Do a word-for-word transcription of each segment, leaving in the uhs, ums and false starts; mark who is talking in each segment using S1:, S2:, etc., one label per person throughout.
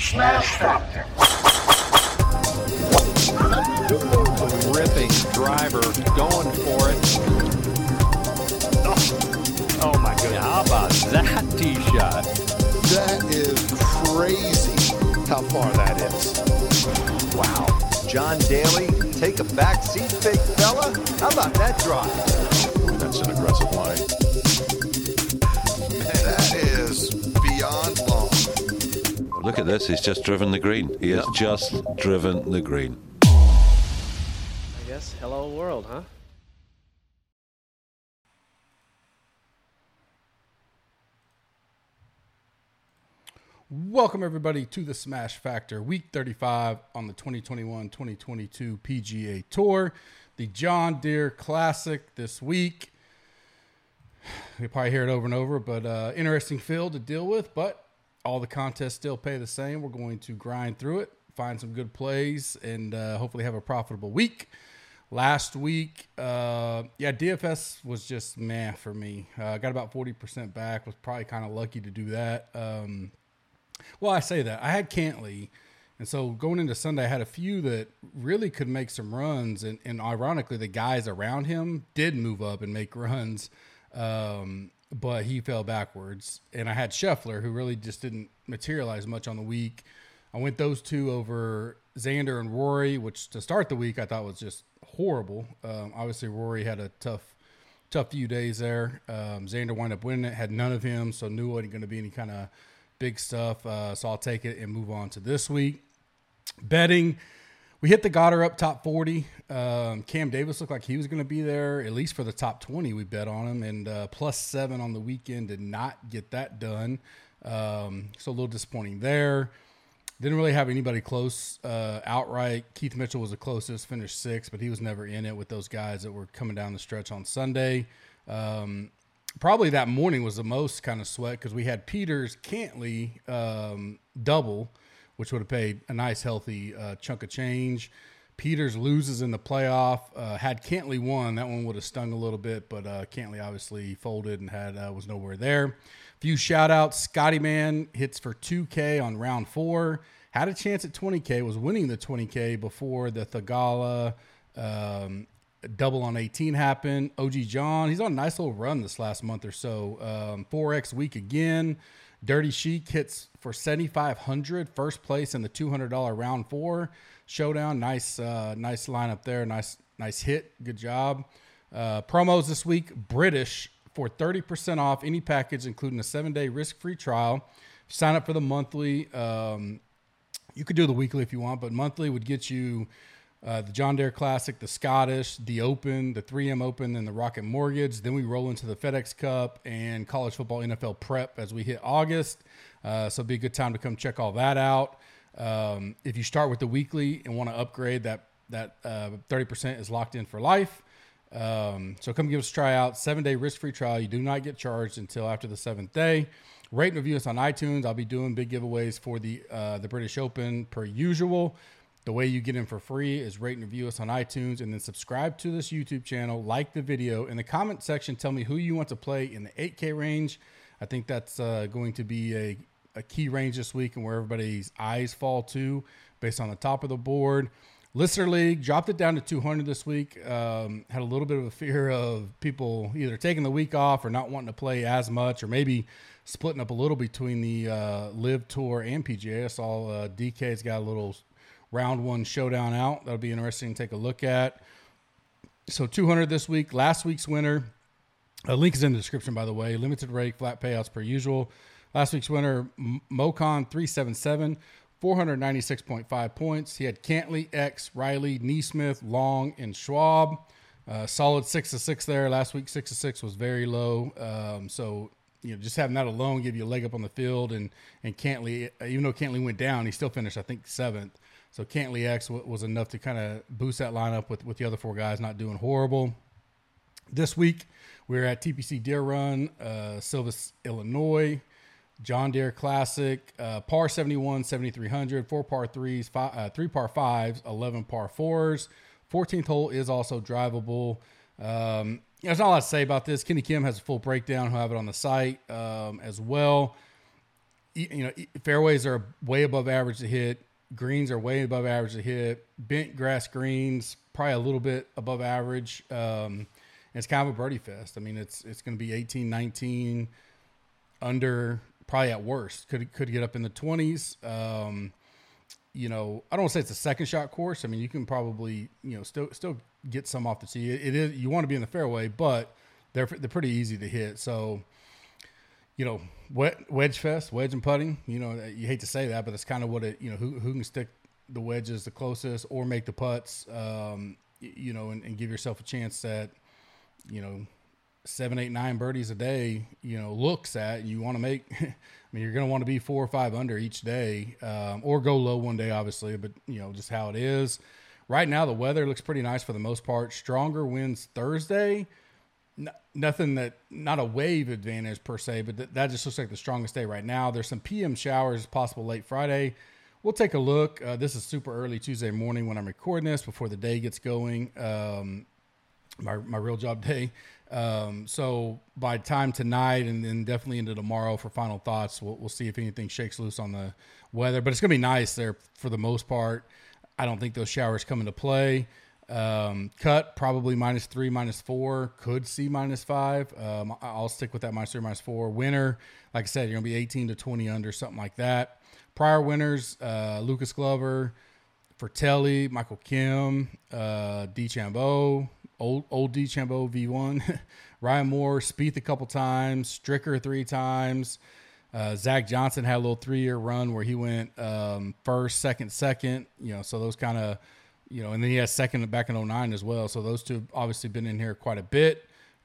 S1: Smash Factor.
S2: Ripping driver, going for it. Oh, oh my goodness. How about that tee shot?
S3: That is crazy how far that is.
S4: Wow. John Daly, take a back seat, big fella. How about that drive?
S3: That's an aggressive line. That is beyond long.
S5: Look at this. He's just driven the green. He has just driven the green.
S6: I guess hello world, huh?
S7: Welcome everybody to the Smash Factor, week thirty-five on the twenty twenty-one twenty twenty-two P G A Tour, the John Deere Classic this week. You probably hear it over and over, but uh, interesting field to deal with, but all the contests still pay the same. We're going to grind through it, find some good plays, and uh, hopefully have a profitable week. Last week, uh, yeah, D F S was just meh for me. I uh, got about forty percent back, was probably kind of lucky to do that. Um, Well, I say that. I had Cantley, and so going into Sunday, I had a few that really could make some runs, and, and ironically, the guys around him did move up and make runs, um, but he fell backwards. And I had Scheffler, who really just didn't materialize much on the week. I went those two over Xander and Rory, which to start the week I thought was just horrible. Um, obviously, Rory had a tough tough few days there. Um, Xander wound up winning it, had none of him, so knew it wasn't going to be any kind of big stuff, uh, so I'll take it and move on to this week. Betting, we hit the Goddard up top forty. Um, Cam Davis looked like he was going to be there, at least for the top twenty. We bet on him, and uh, plus seven on the weekend did not get that done. Um, so a little disappointing there. Didn't really have anybody close uh, outright. Keith Mitchell was the closest, finished sixth, but he was never in it with those guys that were coming down the stretch on Sunday. Um, Probably that morning was the most kind of sweat because we had Peters Cantley um, double, which would have paid a nice healthy uh, chunk of change. Peters loses in the playoff. Uh, had Cantley won, that one would have stung a little bit, but uh, Cantley obviously folded and had uh, was nowhere there. Few shout outs. Scotty Man hits for two K on round four. Had a chance at twenty K. Was winning the twenty K before the Thagala um, double on eighteen happened. O G John, he's on a nice little run this last month or so. Um, four X week again. Dirty Sheik hits for seventy-five hundred, first place in the two hundred dollars round four showdown. Nice, uh, nice lineup there. Nice, nice hit. Good job. Uh, promos this week. British for thirty percent off any package, including a seven-day risk-free trial. Sign up for the monthly. Um, you could do the weekly if you want, but monthly would get you Uh, the John Deere Classic, the Scottish, the Open, the three M Open, and the Rocket Mortgage. Then we roll into the FedEx Cup and college football N F L prep as we hit August. Uh, so it'll be a good time to come check all that out. Um, if you start with the weekly and want to upgrade, that that uh, thirty percent is locked in for life. Um, so come give us a try out. Seven-day risk-free trial. You do not get charged until after the seventh day. Rate and review us on iTunes. I'll be doing big giveaways for the uh, the British Open per usual. The way you get in for free is rate and review us on iTunes and then subscribe to this YouTube channel, like the video. In the comment section, tell me who you want to play in the eight K range. I think that's uh, going to be a, a key range this week and where everybody's eyes fall to based on the top of the board. Listener League, dropped it down to two hundred this week. Um, had a little bit of a fear of people either taking the week off or not wanting to play as much or maybe splitting up a little between the uh, Live Tour and P G A. I saw uh, D K's got a little round one showdown out. That'll be interesting to take a look at. So two hundred this week. Last week's winner, a link is in the description, by the way. Limited rate, flat payouts per usual. Last week's winner, Mocon three seventy-seven, four ninety-six point five points. He had Cantley, X, Riley, Neesmith, Long, and Schwab. Uh, solid six to six there. Last week, six to six was very low. Um, so, you know, just having that alone give you a leg up on the field. And, and Cantley, even though Cantley went down, he still finished, I think, seventh. So Cantley X w- was enough to kind of boost that lineup with, with the other four guys not doing horrible. This week, we're at T P C Deer Run, uh, Silvis, Illinois, John Deere Classic, uh, par seventy-one, seventy-three hundred, four par threes, five, uh, three par fives, eleven par fours. fourteenth hole is also drivable. Um, there's not a lot to say about this. Kenny Kim has a full breakdown. He'll have it on the site um, as well. you know, fairways are way above average to hit. Greens are way above average to hit. Bent grass greens, probably a little bit above average. Um, it's kind of a birdie fest. I mean, it's it's going to be eighteen, nineteen under, probably at worst. Could could get up in the twenties. Um, you know, I don't want to say it's a second shot course. I mean, you can probably, you know, still still get some off the tee. It, it is, you want to be in the fairway, but they're they're pretty easy to hit. So, you know, wedge fest, wedge and putting, you know, you hate to say that, but it's kind of what it, you know, who who can stick the wedges the closest or make the putts, um, you know, and, and give yourself a chance at, you know, seven, eight, nine birdies a day, you know, looks at. You want to make, I mean, you're going to want to be four or five under each day, um, or go low one day, obviously, but, you know, just how it is. Right now, the weather looks pretty nice for the most part. Stronger winds Thursday. No, nothing that, not a wave advantage per se, but th- that just looks like the strongest day right now. There's some P M showers possible late Friday. We'll take a look. Uh, this is super early Tuesday morning when I'm recording this before the day gets going. Um, my my real job day. Um, so by time tonight and then definitely into tomorrow for final thoughts, we'll, we'll see if anything shakes loose on the weather. But it's going to be nice there for the most part. I don't think those showers come into play. Um, cut probably minus three, minus four, could see minus five. Um, I'll stick with that minus three, minus four. Winner, like I said, you're going to be eighteen to twenty under, something like that. Prior winners, uh, Lucas Glover, Fratelli, Michael Kim, uh, DeChambeau, old, old DeChambeau V one, Ryan Moore, Spieth a couple times, Stricker three times. Uh, Zach Johnson had a little three-year run where he went um, first, second, second, you know, so those kind of, you know, and then he has second back in oh nine as well. So those two have obviously been in here quite a bit.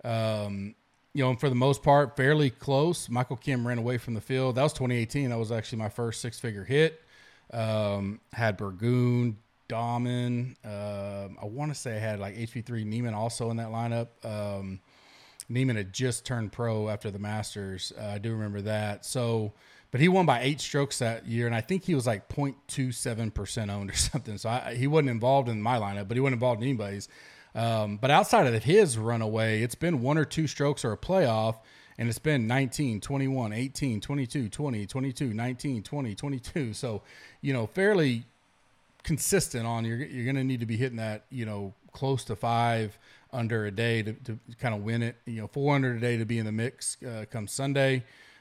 S7: Um, you know, and for the most part, fairly close. Michael Kim ran away from the field. That was twenty eighteen. That was actually my first six-figure hit. Um, had Burgoon, Dahman. Uh, I want to say I had like H V three Neiman also in that lineup. Um, Neiman had just turned pro after the Masters. Uh, I do remember that. So, but he won by eight strokes that year, and I think he was like zero point two seven percent owned or something. So I, he wasn't involved in my lineup, but he wasn't involved in anybody's. Um, but outside of his runaway, it's been one or two strokes or a playoff, and it's been nineteen, twenty-one, eighteen, twenty-two, twenty, twenty-two, nineteen, twenty, twenty-two. So, you know, fairly consistent on, you're, you're going to need to be hitting that, you know, close to five under a day to, to kind of win it, you know, four hundred a day to be in the mix uh, come Sunday.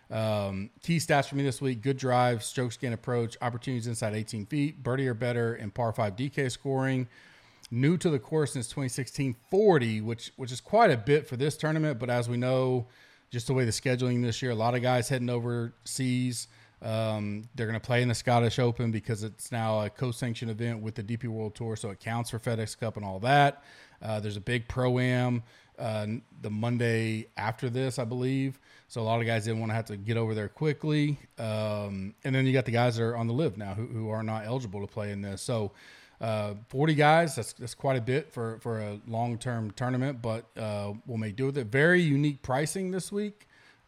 S7: Um, key stats for me this week: good drive, strokes gain approach, opportunities inside eighteen feet, birdie or better, and par five D K scoring. New to the course since twenty sixteen, forty, which which is quite a bit for this tournament. But as we know, just the way the scheduling this year, a lot of guys heading overseas. Um, they're going to play in the Scottish Open because it's now a co-sanctioned event with the D P World Tour, so it counts for FedEx Cup and all that. Uh, there's a big Pro-Am uh, the Monday after this, I believe. So a lot of guys didn't want to have to get over there quickly. Um, and then you got the guys that are on the live now who, who are not eligible to play in this. So uh, forty guys, that's, that's quite a bit for, for a long-term tournament, but uh, we'll make do with it. Very unique pricing this week.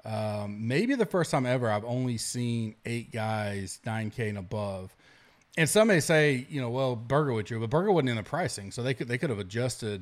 S7: Um, maybe the first time ever I've only seen eight guys nine K and above. And some may say, you know, well, Bergerwood drew, but Berger wasn't in the pricing, so they could they could have adjusted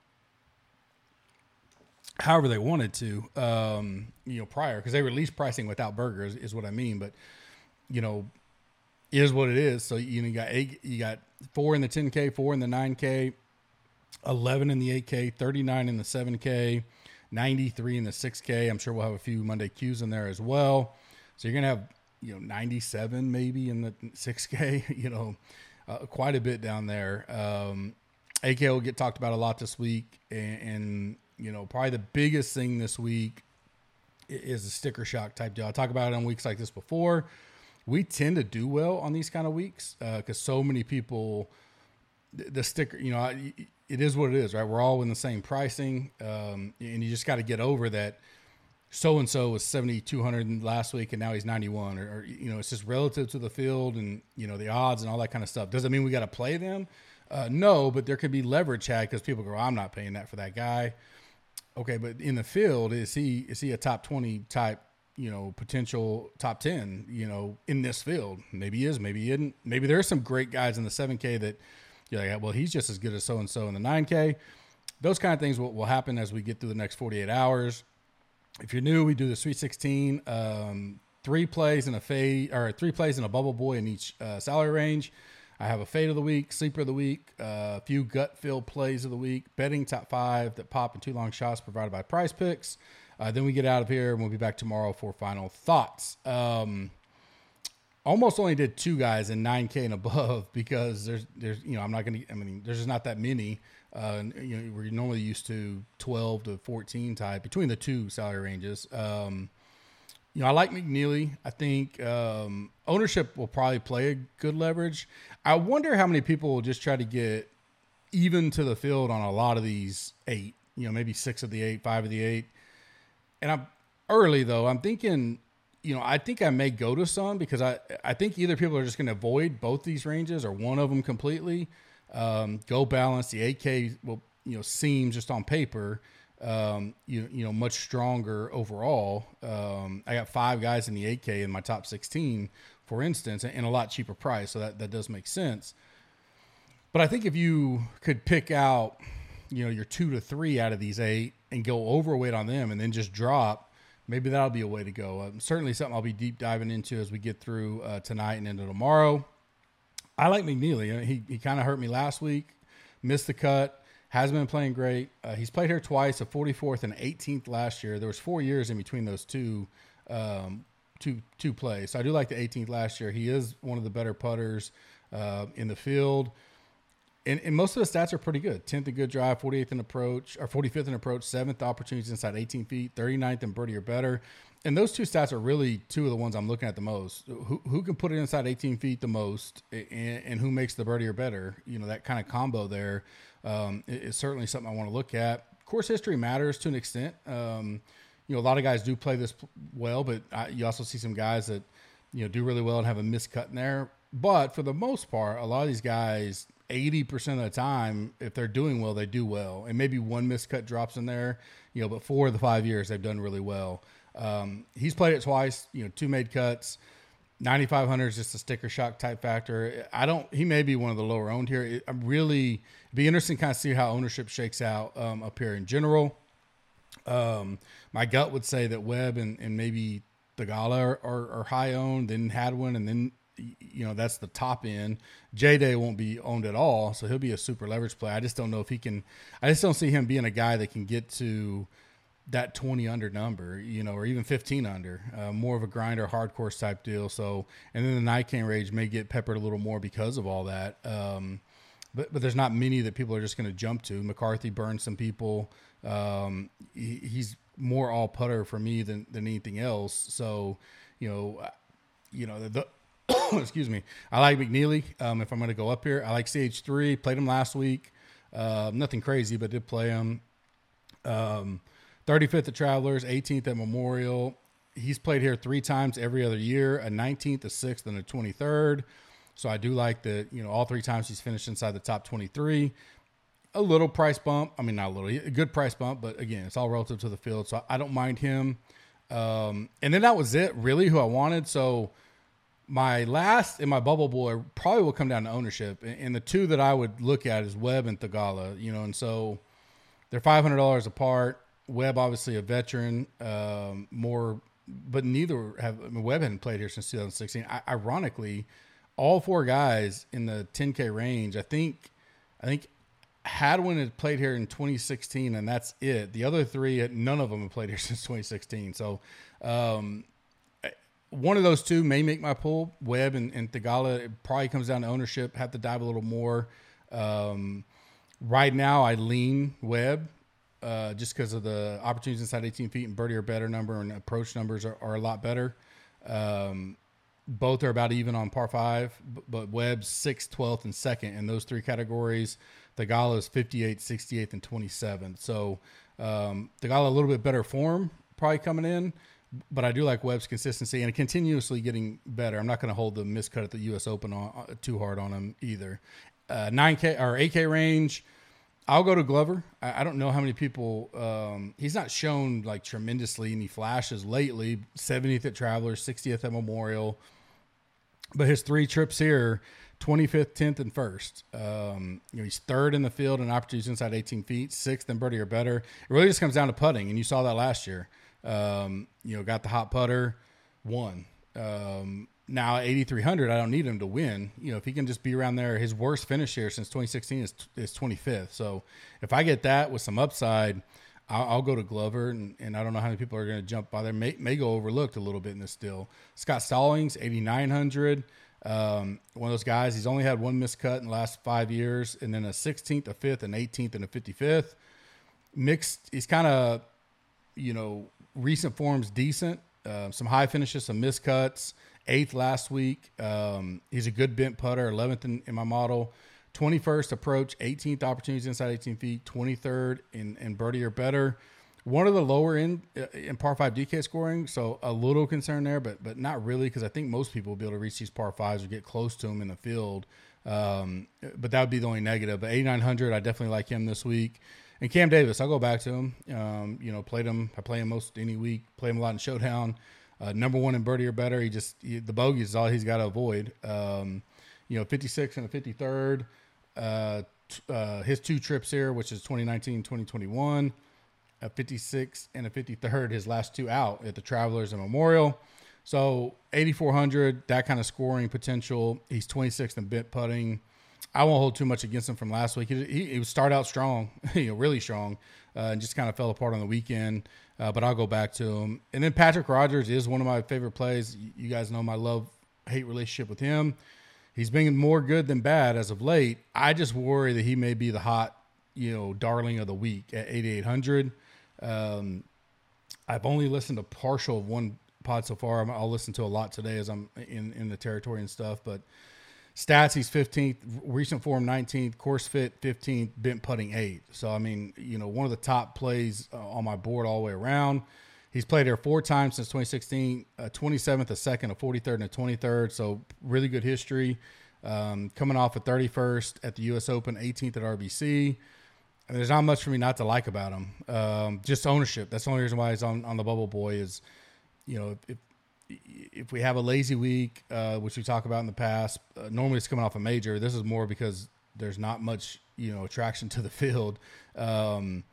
S7: however they wanted to, um, you know, prior, because they released pricing without Berger is, is what I mean. But you know, is what it is. So you know, you got eight, you got four in the ten K, four in the nine K, eleven in the eight K, thirty-nine in the seven K. ninety-three in the six K. I'm sure we'll have a few Monday Qs in there as well. So you're going to have, you know, ninety-seven maybe in the six K, you know, uh, quite a bit down there. Um, A K will get talked about a lot this week. And, and, you know, probably the biggest thing this week is a sticker shock type deal. I talk about it on weeks like this before. We tend to do well on these kind of weeks because uh, so many people, the, the sticker, you know, I, it is what it is, right? We're all in the same pricing, um, and you just got to get over that. So and so was seventy-two hundred last week, and now he's ninety-one, or, or you know, it's just relative to the field and you know the odds and all that kind of stuff. Does it mean we got to play them? Uh, no, but there could be leverage had because people go, "I'm not paying that for that guy." Okay, but in the field, is he is he a top twenty type? You know, potential top ten. You know, in this field, maybe he is, maybe he isn't. Maybe there are some great guys in the seven K that. You're like, well, he's just as good as so-and-so in the nine K. Those kind of things will, will happen as we get through the next forty-eight hours. If you're new, we do the Sweet sixteen um, three plays in a fade, or three plays in a bubble boy in each uh, salary range. I have a fade of the week, sleeper of the week, uh, a few gut feel plays of the week, betting top five that pop and two long shots provided by Prize Picks. Uh, then we get out of here, and we'll be back tomorrow for final thoughts. Um, almost only did two guys in nine K and above because there's, there's, you know, I'm not going to, I mean, there's just not that many. Uh, you know, we're normally used to twelve to fourteen type between the two salary ranges. Um, you know, I like McNeely. I think um, ownership will probably play a good leverage. I wonder how many people will just try to get even to the field on a lot of these eight, you know, maybe six of the eight, five of the eight. And I'm early though. I'm thinking, you know, I think I may go to some because I, I think either people are just going to avoid both these ranges or one of them completely. Um, go balance. The eight K will, you know, seems just on paper, um, you, you know, much stronger overall. Um, I got five guys in the eight K in my top sixteen, for instance, and a lot cheaper price. So that, that does make sense. But I think if you could pick out, you know, your two to three out of these eight and go overweight on them and then just drop, maybe that'll be a way to go. Um, certainly something I'll be deep diving into as we get through uh, tonight and into tomorrow. I like McNeely. He he kind of hurt me last week, missed the cut, hasn't been playing great. Uh, he's played here twice, a forty-fourth and eighteenth last year. There was four years in between those two, um, two two plays. So I do like the eighteenth last year. He is one of the better putters uh, in the field. And, and most of the stats are pretty good. tenth in good drive, forty-eighth in approach, or forty-fifth in approach, seventh opportunities inside eighteen feet, thirty-ninth in birdie or better. And those two stats are really two of the ones I'm looking at the most. Who who can put it inside eighteen feet the most, and, and who makes the birdie or better? You know, that kind of combo there um, is certainly something I want to look at. Course history matters to an extent. Um, you know, a lot of guys do play this well, but I, you also see some guys that, you know, do really well and have a miscut in there. But for the most part, a lot of these guys, eighty percent of the time, if they're doing well, they do well. And maybe one miscut drops in there, you know, but four of the five years they've done really well. Um, he's played it twice, you know, two made cuts. ninety-five hundred is just a sticker shock type factor. I don't, he may be one of the lower owned here. I'm really, it'd be interesting to kind of see how ownership shakes out um, up here in general. Um, my gut would say that Webb and, and maybe Theegala are, are, are high owned, then Hadwin, and then, you know, that's the top end. J-Day won't be owned at all, so he'll be a super leverage play. I just don't know if he can, I just don't see him being a guy that can get to that twenty under number, you know, or even fifteen under, uh, more of a grinder, hard course type deal. So, and then the night cane range may get peppered a little more because of all that. Um, but, but there's not many that people are just going to jump to. McCarthy burned some people. Um, he, he's more all putter for me than, than anything else. So, you know, you know, the, excuse me. I like McNeely. Um, if I'm going to go up here, I like C H three, played him last week. Uh, nothing crazy, but did play him. Um, thirty-fifth at Travelers, eighteenth at Memorial. He's played here three times every other year, a nineteenth, a sixth, and a twenty-third. So I do like that, you know, all three times he's finished inside the top twenty-three. A little price bump. I mean, not a little, a good price bump, but again, it's all relative to the field. So I don't mind him. Um, and then that was it, really, who I wanted. So my last in my bubble boy probably will come down to ownership. And the two that I would look at is Webb and Theegala, you know, and so they're five hundred dollars apart. Webb, obviously a veteran, um, more, but neither have. I mean, Webb hadn't played here since two thousand sixteen. I, ironically, all four guys in the ten K range, I think, I think Hadwin had played here in twenty sixteen, and that's it. The other three, none of them have played here since twenty sixteen. So, um, one of those two may make my pull. Webb and, and Theegala. It probably comes down to ownership. Have to dive a little more. Um, right now, I lean Webb. Uh, just because of the opportunities inside eighteen feet and birdie or better number and approach numbers are, are a lot better. Um, both are about even on par five, but, but Webb's sixth, twelfth, and second in those three categories. Theegala's fifty-eighth, sixty-eighth, and twenty-seventh. So um, Theegala a little bit better form probably coming in, but I do like Webb's consistency and continuously getting better. I'm not going to hold the miscut at the U S Open on, uh, too hard on him either. Uh, nine K or eight K range, I'll go to Glover. I, I don't know how many people um, – he's not shown like tremendously any flashes lately. seventieth at Travelers, sixtieth at Memorial. But his three trips here, twenty-fifth, tenth, and first. Um, you know, he's third in the field in opportunities inside eighteen feet, sixth in birdie or better. It really just comes down to putting, and you saw that last year. Um, you know, got the hot putter, won. Um, now at eighty-three hundred, I don't need him to win. You know, if he can just be around there, his worst finish here since twenty sixteen is is twenty-fifth. So if I get that with some upside, I'll, I'll go to Glover, and, and I don't know how many people are going to jump by there. May, may go overlooked a little bit in this deal. Scott Stallings, eighty-nine hundred. Um, one of those guys, he's only had one missed cut in the last five years, and then a sixteenth, a fifth, an eighteenth, and a fifty-fifth. Mixed, he's kind of, you know, recent form's decent. Uh, some high finishes, some missed cuts. Eighth last week. Um, he's a good bent putter, eleventh in, in my model. twenty-first approach, eighteenth opportunities inside eighteen feet, twenty-third in, in birdie or better. One of the lower end in par five D K scoring, so a little concern there, but but not really, because I think most people will be able to reach these par fives or get close to them in the field. Um, but that would be the only negative. But eighty-nine hundred, I definitely like him this week. And Cam Davis, I'll go back to him. Um, you know, played him. I play him most any week. Play him a lot in Showdown. Uh, number one in birdie or better. He just he, the bogeys is all he's got to avoid. Um, you know, fifty-six and a fifty-third. Uh, t- uh, his two trips here, which is twenty nineteen, twenty twenty-one. A fifty-six and a fifty-third, his last two out at the Travelers and Memorial. So eighty-four hundred, that kind of scoring potential. He's twenty-sixth in bent putting. I won't hold too much against him from last week. He, he, he would start out strong, you know, really strong, uh, and just kind of fell apart on the weekend. Uh, but I'll go back to him. And then Patrick Rogers is one of my favorite plays. You guys know my love-hate relationship with him. He's been more good than bad as of late. I just worry that he may be the hot, you know, darling of the week at eighty-eight hundred. Um, I've only listened to partial of one pod so far. I'll listen to a lot today as I'm in, in the territory and stuff, but stats, he's fifteenth, recent form nineteenth, course fit fifteenth, bent putting eighth. So, I mean, you know, one of the top plays uh, on my board all the way around. He's played here four times since twenty sixteen, a twenty-seventh, a second, a forty-third, and a twenty-third. So really good history. Um, coming off a thirty-first at the U S Open, eighteenth at R B C. And there's not much for me not to like about him. Um, just ownership. That's the only reason why he's on, on the Bubble Boy is, you know, if if we have a lazy week, uh, which we talk about in the past, uh, normally it's coming off a major. This is more because there's not much, you know, attraction to the field. Um,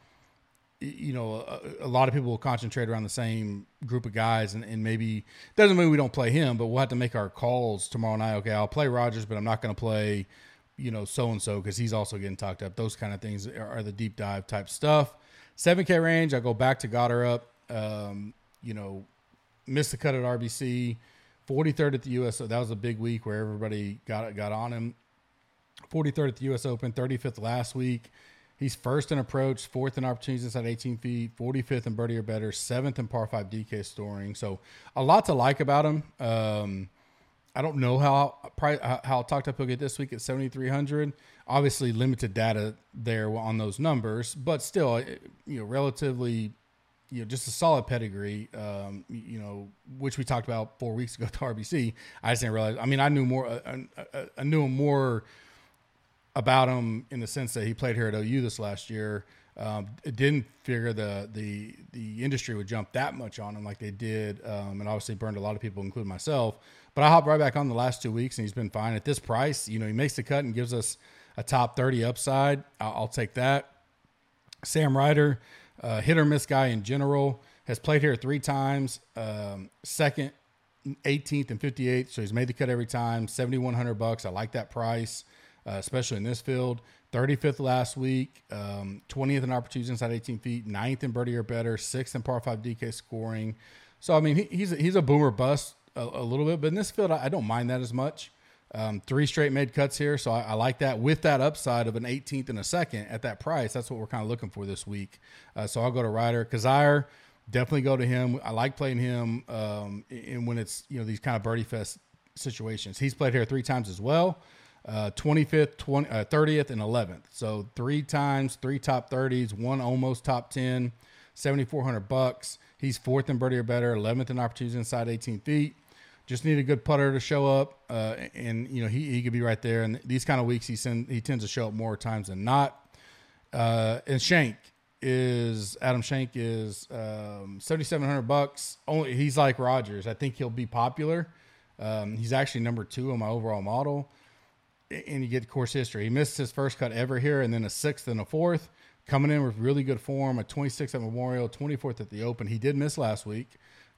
S7: you know, a, a lot of people will concentrate around the same group of guys, and, and maybe doesn't mean we don't play him, but we'll have to make our calls tomorrow night. Okay, I'll play Rogers, but I'm not going to play, you know, so-and-so because he's also getting talked up. Those kind of things are, are the deep dive type stuff. seven K range, I go back to Goddard. Um, you know, missed the cut at R B C, forty-third at the U S. So that was a big week where everybody got got on him. forty-third at the U S Open, thirty-fifth last week. He's first in approach, fourth in opportunities inside eighteen feet, forty-fifth in birdie or better, seventh in par five D K scoring. So a lot to like about him. Um, I don't know how how talked up he'll get this week at seventy-three hundred. Obviously, limited data there on those numbers, but still, you know, relatively, you know, just a solid pedigree. Um, you know, which we talked about four weeks ago to R B C. I just didn't realize. I mean, I knew more. I, I, I knew him more about him in the sense that he played here at O U this last year. Um, it didn't figure the the the industry would jump that much on him like they did, um, and obviously burned a lot of people, including myself. But I hopped right back on the last two weeks, and he's been fine at this price. You know, he makes the cut and gives us a top thirty upside. I'll, I'll take that. Sam Ryder, uh, hit or miss guy in general, has played here three times, um, second, eighteenth, and fifty-eighth. So he's made the cut every time. seventy-one hundred bucks. I like that price, uh, especially in this field. thirty-fifth last week, um, twentieth in opportunities inside eighteen feet, ninth in birdie or better, sixth in par five D K scoring. So, I mean, he, he's, a, he's a boomer bust a, a little bit, but in this field, I, I don't mind that as much. Um, three straight made cuts here, so I, I like that with that upside of an eighteenth and a second at that price. That's what we're kind of looking for this week. Uh, so I'll go to Ryder. Kazire, definitely go to him. I like playing him um, in when it's, you know, these kind of birdie fest situations. He's played here three times as well. Uh, twenty-fifth, twenty, uh, thirtieth, and eleventh. So three times, three top thirties, one almost top ten, seventy-four hundred bucks. He's fourth in birdie or better, eleventh in opportunities inside eighteen feet. Just need a good putter to show up, uh, and you know he, he could be right there. And these kind of weeks, he send, he tends to show up more times than not. Uh, and Shank is Adam Shank is um, seventy-seven hundred bucks. Only he's like Rogers. I think he'll be popular. Um, he's actually number two on my overall model. And you get course history. He missed his first cut ever here, and then a sixth and a fourth. Coming in with really good form, a twenty-sixth at Memorial, twenty-fourth at the Open. He did miss last week.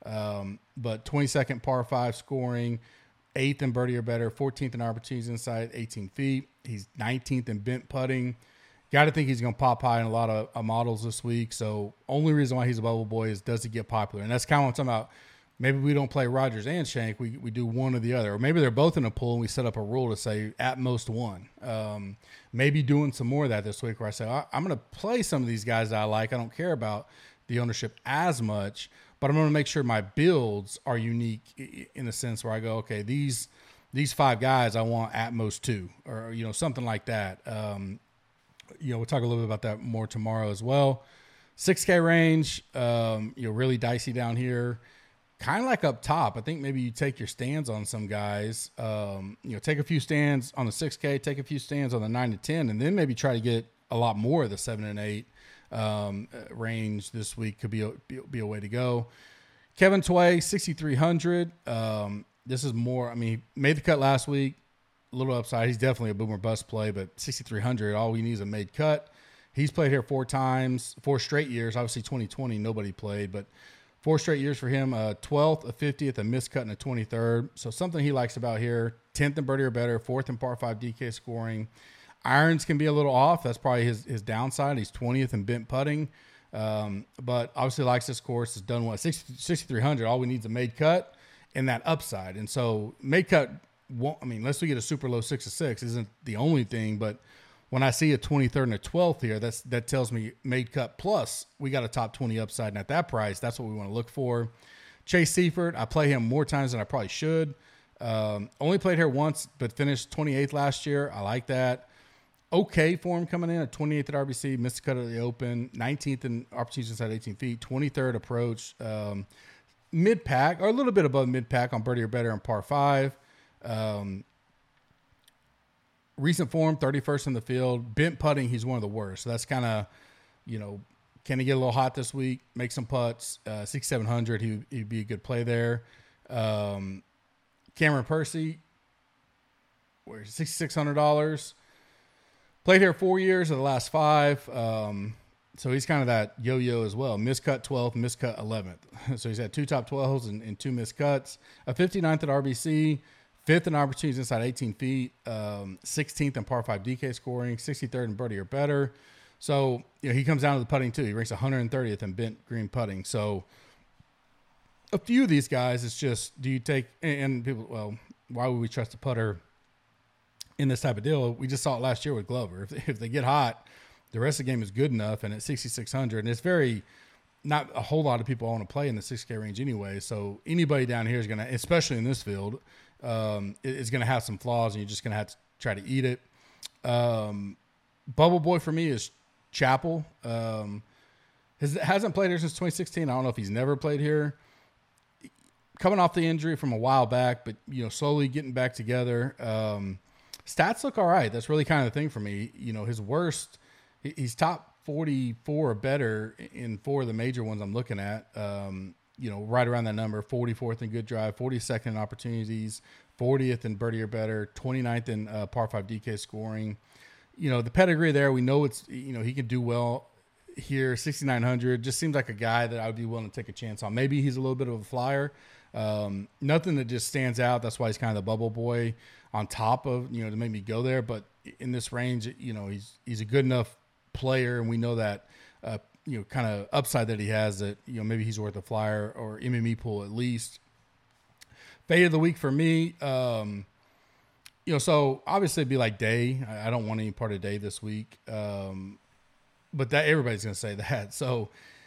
S7: Um, but twenty-second par five scoring, eighth in birdie or better, fourteenth in opportunities inside eighteen feet. He's nineteenth in bent putting. Got to think he's going to pop high in a lot of uh, models this week. So only reason why he's a bubble boy is does he get popular? And that's kind of what I'm talking about. Maybe we don't play Rogers and Shank. We we do one or the other. Or maybe they're both in a pool and we set up a rule to say at most one. Um, maybe doing some more of that this week where I say, I, I'm going to play some of these guys that I like. I don't care about the ownership as much, but I'm going to make sure my builds are unique in the sense where I go, okay, these these five guys I want at most two, or, you know, something like that. Um, you know, we'll talk a little bit about that more tomorrow as well. six K range, um, you know, really dicey down here. Kind of like up top. I think maybe you take your stands on some guys. Um, you know, take a few stands on the six K, take a few stands on the nine to ten, and then maybe try to get a lot more of the seven and eight um, range this week. Could be a, be, be a way to go. Kevin Tway, sixty-three hundred. Um, this is more, I mean, he made the cut last week. A little upside. He's definitely a boomer bust play, but sixty-three hundred, all we need is a made cut. He's played here four times, four straight years. Obviously, twenty twenty, nobody played, but four straight years for him, a twelfth, a fiftieth, a missed cut, and a twenty-third. So something he likes about here, tenth in birdie or better, fourth in par five D K scoring. Irons can be a little off. That's probably his, his downside. He's twentieth in bent putting, um, but obviously likes this course. Has done what, sixty-three hundred. All we need is a made cut and that upside. And so made cut, won't, I mean, unless we get a super low six to six, isn't the only thing, but when I see a twenty-third and a twelfth here, that's that tells me made cut plus we got a top twenty upside. And at that price, that's what we want to look for. Chase Seifert, I play him more times than I probably should. Um, only played here once, but finished twenty-eighth last year. I like that. Okay for him coming in at twenty-eighth at R B C, missed the cut at the Open, nineteenth in opportunities inside eighteen feet, twenty-third approach, um, mid-pack, or a little bit above mid-pack on birdie or better on par five. Um, Recent form, thirty-first in the field. Bent putting, he's one of the worst. So that's kind of, you know, can he get a little hot this week? Make some putts. Uh, sixty-seven hundred, he, he'd be a good play there. Um, Cameron Percy, where's six thousand six hundred dollars. Played here four years of the last five. Um, so he's kind of that yo-yo as well. Miscut twelfth, miscut eleventh. So he's had two top twelves and, and two missed cuts. A fifty-ninth at R B C. Fifth in opportunities inside eighteen feet, um, sixteenth in par five D K scoring, sixty-third in birdie or better. So, you know, he comes down to the putting too. He ranks one hundred thirtieth in bent green putting. So a few of these guys, it's just, do you take, and people, well, why would we trust a putter in this type of deal? We just saw it last year with Glover. If, if they get hot, the rest of the game is good enough. And at sixty-six hundred, and it's very, not a whole lot of people want to play in the six K range anyway. So anybody down here is going to, especially in this field, Um, it, it's going to have some flaws, and you're just going to have to try to eat it. Um, Bubble Boy for me is Chappell. Um, has, hasn't played here since twenty sixteen. I don't know if he's never played here. Coming off the injury from a while back, but, you know, slowly getting back together. Um, stats look all right. That's really kind of the thing for me. You know, his worst, he, he's top forty-four or better in four of the major ones I'm looking at. Um, you know, right around that number, forty-fourth in good drive, forty-second in opportunities, fortieth in birdie or better, twenty-ninth in uh, par five D K scoring. You know, the pedigree there, we know it's, you know, he can do well here. sixty-nine hundred just seems like a guy that I would be willing to take a chance on. Maybe he's a little bit of a flyer. Um, nothing that just stands out. That's why he's kind of the bubble boy on top of, you know, to make me go there. But in this range, you know, he's, he's a good enough player, and we know that, uh, you know, kind of upside that he has that, you know, maybe he's worth a flyer or M M E pool at least. Fade of the week for me, um, you know, so obviously it'd be like Day. I, I don't want any part of Day this week, um, but that everybody's going to say that. So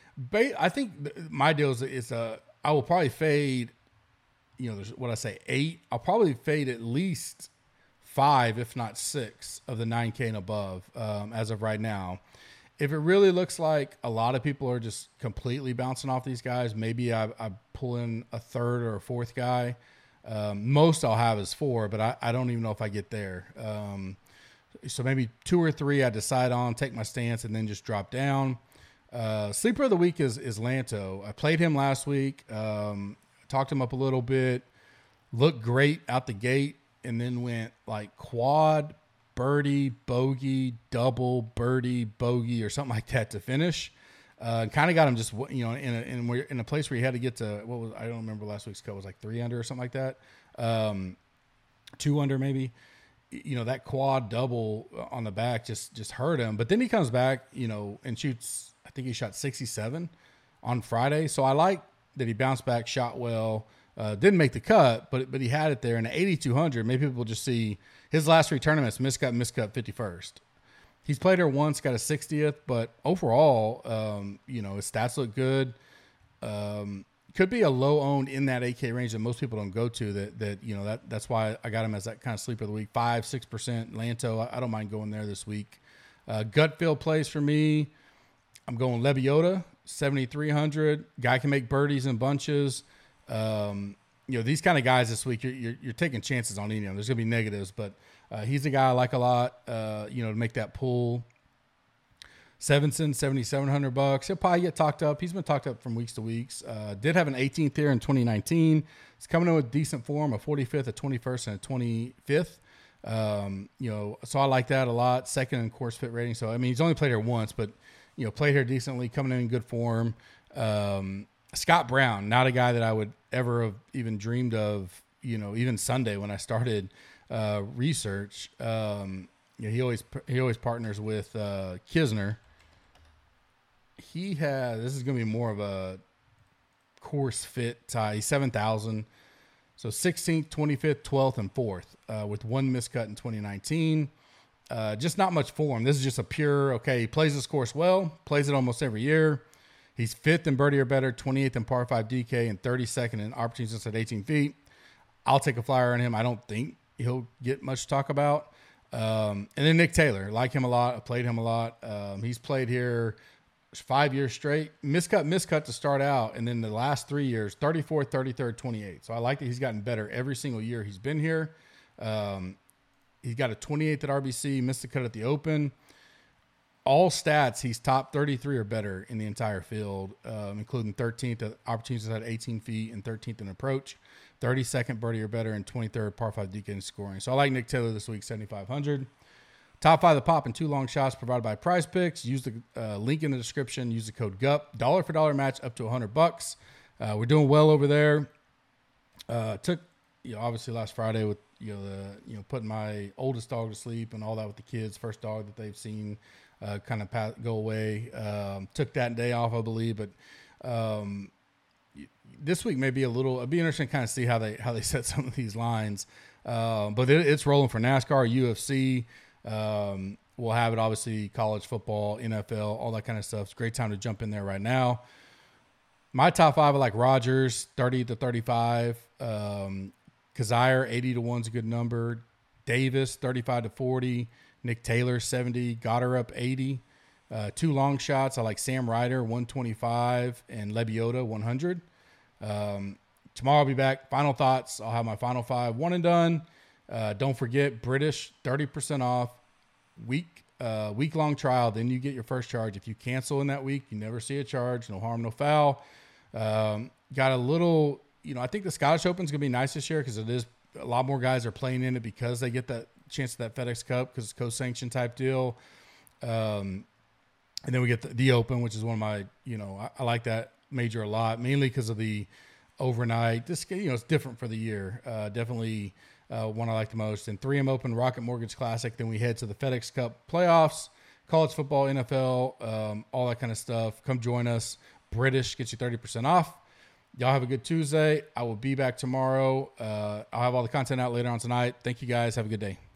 S7: I think th- my deal is, is uh, I will probably fade, you know, there's what I say, eight. I'll probably fade at least five, if not six, of the nine K and above um, as of right now. If it really looks like a lot of people are just completely bouncing off these guys, maybe I, I pull in a third or a fourth guy. Um, most I'll have is four, but I, I don't even know if I get there. Um, so maybe two or three I decide on, take my stance, and then just drop down. Uh, sleeper of the week is, is Lanto. I played him last week, um, talked him up a little bit, looked great out the gate, and then went like quad, birdie, bogey, double, birdie, bogey, or something like that to finish. Uh, kind of got him just, you know, in a, in, where, in a place where he had to get to, what was, I don't remember last week's cut was like three under or something like that. Um, two under maybe. You know, that quad double on the back just, just hurt him. But then he comes back, you know, and shoots, I think he shot sixty-seven on Friday. So I like that he bounced back, shot well, uh, didn't make the cut, but but he had it there. And at eighty-two hundred, maybe people just see his last three tournaments, miscut, miscut, fifty-first. He's played her once, got a sixtieth, but overall, um, you know, his stats look good. Um, could be a low owned in that eight K range that most people don't go to. That that you know that that's why I got him as that kind of sleeper of the week. Five, six percent. Lanto, I, I don't mind going there this week. Uh, gut feel plays for me. I'm going Lebiota, seventy-three hundred. Guy can make birdies in bunches. Um, you know, these kind of guys this week, you're, you're, you're taking chances on any of them. There's going to be negatives, but uh, he's a guy I like a lot, uh, you know, to make that pull. Sevenson, seventy-seven hundred bucks. He'll probably get talked up. He's been talked up from weeks to weeks. Uh, did have an eighteenth here in twenty nineteen. He's coming in with decent form, a forty-fifth, a twenty-first, and a twenty-fifth. Um, you know, so I like that a lot. Second in course fit rating. So, I mean, he's only played here once, but, you know, played here decently, coming in in good form. Um, Scott Brown, not a guy that I would ever have even dreamed of, you know, even Sunday when I started uh, research. Um, you know, he always he always partners with uh, Kisner. He has, this is going to be more of a course fit tie. He's seven thousand. So sixteenth, twenty-fifth, twelfth, and fourth uh, with one miscut in twenty nineteen. Uh, just not much form. This is just a pure, okay, he plays this course well, plays it almost every year. He's fifth in birdie or better, twenty-eighth in par five D K, and thirty-second in opportunities at eighteen feet. I'll take a flyer on him. I don't think he'll get much to talk about. Um, and then Nick Taylor, like him a lot. I played him a lot. Um, he's played here five years straight. Miscut, miscut to start out. And then the last three years, thirty-fourth, thirty-third, twenty-eighth. So I like that he's gotten better every single year he's been here. Um, he's got a twenty-eighth at R B C, missed the cut at the Open. All stats, he's top thirty-three or better in the entire field, um, including thirteenth at opportunities at eighteen feet and thirteenth in approach, thirty-second birdie or better, and twenty-third par five D K in scoring. So I like Nick Taylor this week, seventy-five hundred. Top five of the pop and two long shots provided by Prize Picks. Use the uh, link in the description. Use the code G U P. Dollar for dollar match up to one hundred bucks. Uh, we're doing well over there. Uh, took, you know, obviously last Friday with, you know, the, you know, putting my oldest dog to sleep and all that with the kids. First dog that they've seen uh, kind of pass, go away. Um, took that day off, I believe. But um, this week may be a little, it'd be interesting to kind of see how they, how they set some of these lines. Uh, but it, it's rolling for NASCAR, U F C. Um, we'll have it, obviously, college football, N F L, all that kind of stuff. It's a great time to jump in there right now. My top five are like Rogers, thirty to thirty-five. Um, Kazire, eighty to one is a good number. Davis, thirty-five to forty. Nick Taylor, seventy. Goddard up eighty. Uh, two long shots. I like Sam Ryder, one twenty-five, and Lebiota, one hundred. Um, tomorrow I'll be back. Final thoughts. I'll have my final five. One and done. Uh, don't forget, British, thirty percent off, week, uh, week-long trial. Then you get your first charge. If you cancel in that week, you never see a charge. No harm, no foul. Um, got a little, you know, I think the Scottish Open is going to be nice this year because it is a lot more guys are playing in it because they get that chance at that FedEx Cup because it's co-sanction type deal. Um, and then we get the, the Open, which is one of my, you know, I, I like that major a lot, mainly because of the overnight. This, you know, it's different for the year. Uh, definitely. Uh, one I like the most. And three M Open, Rocket Mortgage Classic. Then we head to the FedEx Cup playoffs, college football, N F L, um, all that kind of stuff. Come join us. British gets you thirty percent off. Y'all have a good Tuesday. I will be back tomorrow. Uh, I'll have all the content out later on tonight. Thank you guys. Have a good day.